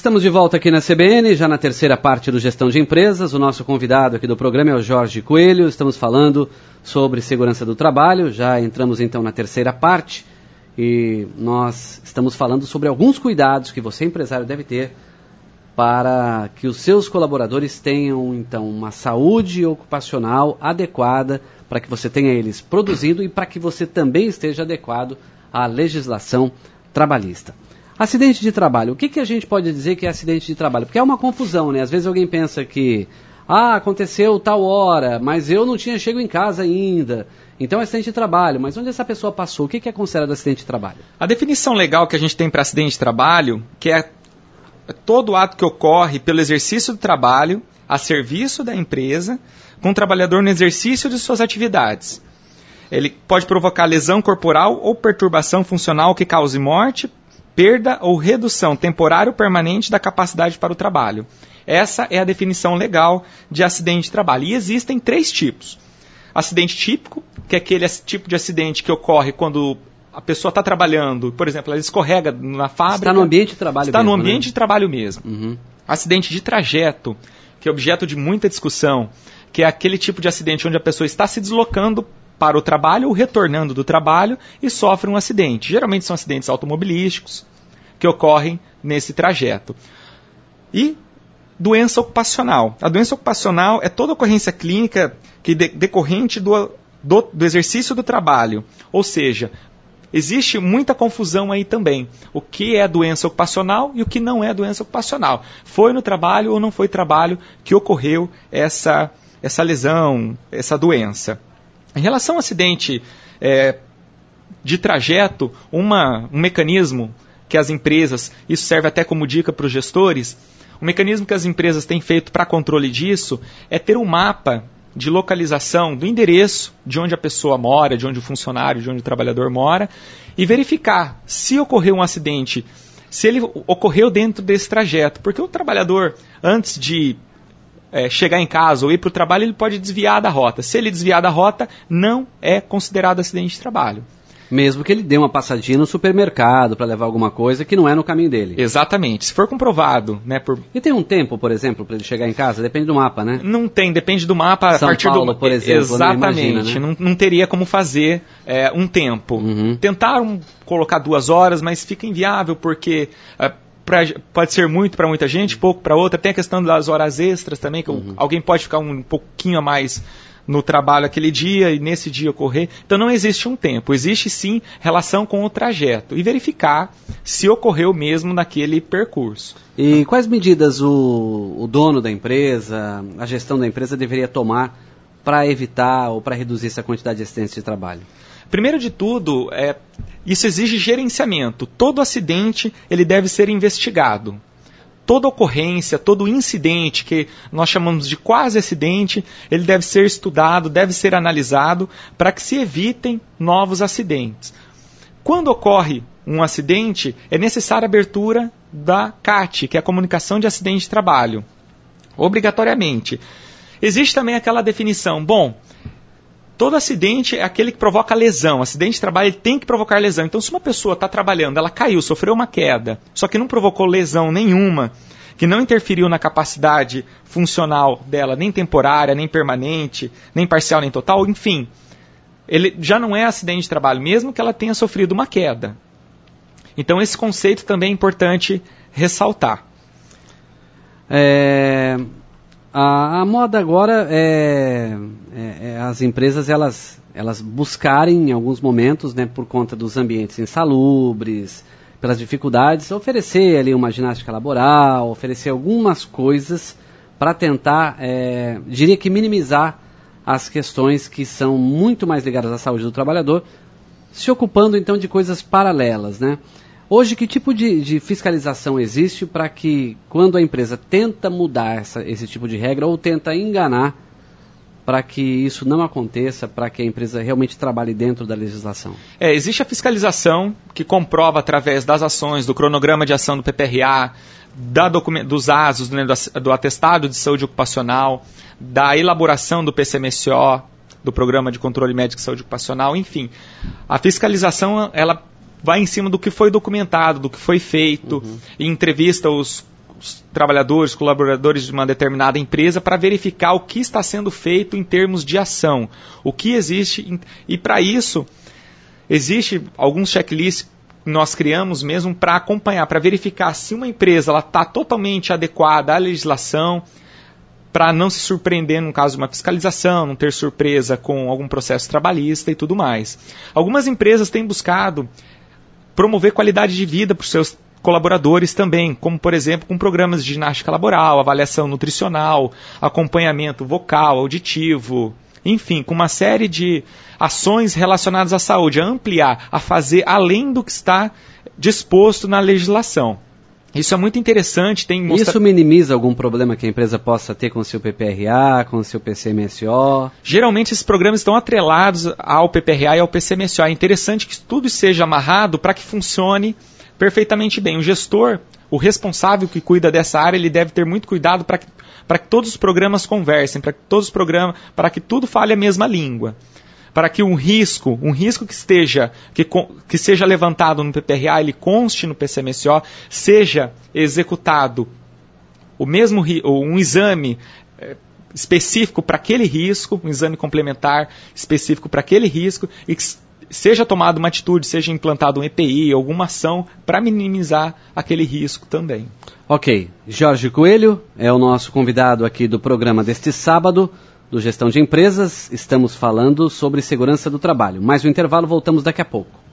Estamos de volta aqui na CBN, já na terceira parte do Gestão de Empresas. O nosso convidado aqui do programa é o Jorge Coelho. Estamos falando sobre segurança do trabalho. Já entramos então na terceira parte e nós estamos falando sobre alguns cuidados que você, empresário, deve ter para que os seus colaboradores tenham então uma saúde ocupacional adequada, para que você tenha eles produzindo e para que você também esteja adequado à legislação trabalhista. Acidente de trabalho. O que a gente pode dizer que é acidente de trabalho? Porque é uma confusão, né? Às vezes alguém pensa que, aconteceu tal hora, mas eu não tinha chego em casa ainda. Então é acidente de trabalho. Mas onde essa pessoa passou? O que é considerado acidente de trabalho? A definição legal que a gente tem para acidente de trabalho, que é todo ato que ocorre pelo exercício do trabalho a serviço da empresa, com o trabalhador no exercício de suas atividades. Ele pode provocar lesão corporal ou perturbação funcional que cause morte, perda ou redução temporária ou permanente da capacidade para o trabalho. Essa é a definição legal de acidente de trabalho. E existem 3 tipos. Acidente típico, que é aquele tipo de acidente que ocorre quando a pessoa está trabalhando, por exemplo, ela escorrega na fábrica. Está no ambiente de trabalho mesmo. Está no ambiente de trabalho mesmo. Uhum. Acidente de trajeto, que é objeto de muita discussão, que é aquele tipo de acidente onde a pessoa está se deslocando para o trabalho ou retornando do trabalho e sofre um acidente. Geralmente são acidentes automobilísticos que ocorrem nesse trajeto. E doença ocupacional. A doença ocupacional é toda ocorrência clínica que decorrente do exercício do trabalho. Ou seja, existe muita confusão aí também. O que é doença ocupacional e o que não é doença ocupacional. Foi no trabalho ou não foi trabalho que ocorreu essa lesão, essa doença. Em relação ao acidente de trajeto, um mecanismo que as empresas, isso serve até como dica para os gestores, o mecanismo que as empresas têm feito para controle disso é ter um mapa de localização do endereço de onde a pessoa mora, de onde o funcionário, de onde o trabalhador mora, e verificar se ocorreu um acidente, se ele ocorreu dentro desse trajeto. Porque o trabalhador, antes de chegar em casa ou ir para o trabalho, ele pode desviar da rota. Se ele desviar da rota, não é considerado acidente de trabalho. Mesmo que ele dê uma passadinha no supermercado para levar alguma coisa que não é no caminho dele. Exatamente. Se for comprovado, né, E tem um tempo, por exemplo, para ele chegar em casa? Depende do mapa, né? Não tem, depende do mapa. São a partir Paulo, do por exemplo. Exatamente. Imagina, né? Não teria como fazer um tempo. Uhum. Tentaram colocar 2 horas, mas fica inviável porque pode ser muito para muita gente, pouco para outra. Tem a questão das horas extras também, que alguém pode ficar um pouquinho a mais no trabalho aquele dia e nesse dia ocorrer. Então não existe um tempo, existe sim relação com o trajeto e verificar se ocorreu mesmo naquele percurso. E quais medidas o dono da empresa, a gestão da empresa deveria tomar para evitar ou para reduzir essa quantidade de acidentes de trabalho? Primeiro de tudo, isso exige gerenciamento. Todo acidente ele deve ser investigado. Toda ocorrência, todo incidente que nós chamamos de quase acidente, ele deve ser estudado, deve ser analisado para que se evitem novos acidentes. Quando ocorre um acidente, é necessária a abertura da CAT, que é a Comunicação de Acidente de Trabalho, obrigatoriamente. Existe também aquela definição, todo acidente é aquele que provoca lesão. Acidente de trabalho ele tem que provocar lesão. Então, se uma pessoa está trabalhando, ela caiu, sofreu uma queda, só que não provocou lesão nenhuma, que não interferiu na capacidade funcional dela, nem temporária, nem permanente, nem parcial, nem total, enfim, ele já não é acidente de trabalho, mesmo que ela tenha sofrido uma queda. Então, esse conceito também é importante ressaltar. A moda agora é as empresas elas buscarem em alguns momentos, né, por conta dos ambientes insalubres, pelas dificuldades, oferecer ali uma ginástica laboral, oferecer algumas coisas para tentar, diria que minimizar as questões que são muito mais ligadas à saúde do trabalhador, se ocupando então de coisas paralelas, né? Hoje, que tipo de fiscalização existe para que, quando a empresa tenta mudar esse tipo de regra ou tenta enganar, para que isso não aconteça, para que a empresa realmente trabalhe dentro da legislação? Existe a fiscalização que comprova através das ações, do cronograma de ação do PPRA, dos ASOS, né, do atestado de saúde ocupacional, da elaboração do PCMSO, do Programa de Controle Médico de Saúde Ocupacional, enfim. A fiscalização, ela vai em cima do que foi documentado, do que foi feito, e entrevista os os trabalhadores, colaboradores de uma determinada empresa para verificar o que está sendo feito em termos de ação, o que existe, e para isso existe alguns checklists que nós criamos mesmo para acompanhar, para verificar se uma empresa está totalmente adequada à legislação, para não se surpreender no caso de uma fiscalização, não ter surpresa com algum processo trabalhista e tudo mais. Algumas empresas têm buscado promover qualidade de vida para os seus colaboradores também, como por exemplo com programas de ginástica laboral, avaliação nutricional, acompanhamento vocal, auditivo, enfim, com uma série de ações relacionadas à saúde, a ampliar, a fazer além do que está disposto na legislação. Isso é muito interessante. Isso minimiza algum problema que a empresa possa ter com o seu PPRA, com o seu PCMSO? Geralmente esses programas estão atrelados ao PPRA e ao PCMSO. É interessante que tudo seja amarrado para que funcione perfeitamente bem. O gestor, o responsável que cuida dessa área, ele deve ter muito cuidado para que todos os programas conversem, para que tudo fale a mesma língua. Para que um risco que seja levantado no PPRA, ele conste no PCMSO, seja executado um exame específico para aquele risco, um exame complementar específico para aquele risco, e que seja tomada uma atitude, seja implantado um EPI, alguma ação para minimizar aquele risco também. Ok, Jorge Coelho é o nosso convidado aqui do programa deste sábado, do Gestão de Empresas. Estamos falando sobre segurança do trabalho. Mais um intervalo, voltamos daqui a pouco.